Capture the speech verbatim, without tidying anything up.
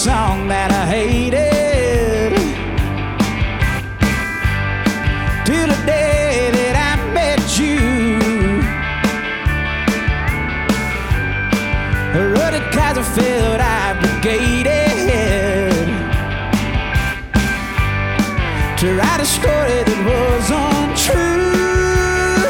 song that I hated, till the day that I met you. I wrote it 'cause I felt obligated to write a story that was untrue.